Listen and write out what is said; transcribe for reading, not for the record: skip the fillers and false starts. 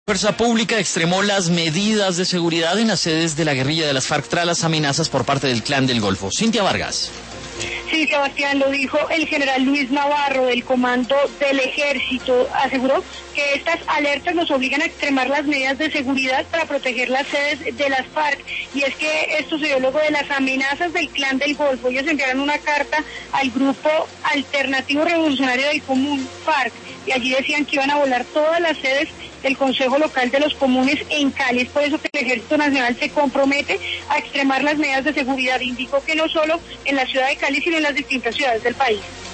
Fuerza Pública extremó las medidas de seguridad en las sedes de la guerrilla de las FARC tras las amenazas por parte del Clan del Golfo. Cintia Vargas. Sí, Sebastián, lo dijo el general Luis Navarro del Comando del Ejército. Aseguró que estas alertas nos obligan a extremar las medidas de seguridad para proteger las sedes de las FARC. Y es que esto se dio luego de las amenazas del Clan del Golfo. Ellos enviaron una carta al grupo alternativo revolucionario del Común FARC y allí decían que iban a volar todas las sedes del Consejo Local de los Comunes en Cali. Es por eso que el Ejército Nacional se compromete a extremar las medidas de seguridad. Indicó que no solo en la ciudad de Cali, sino en las distintas ciudades del país.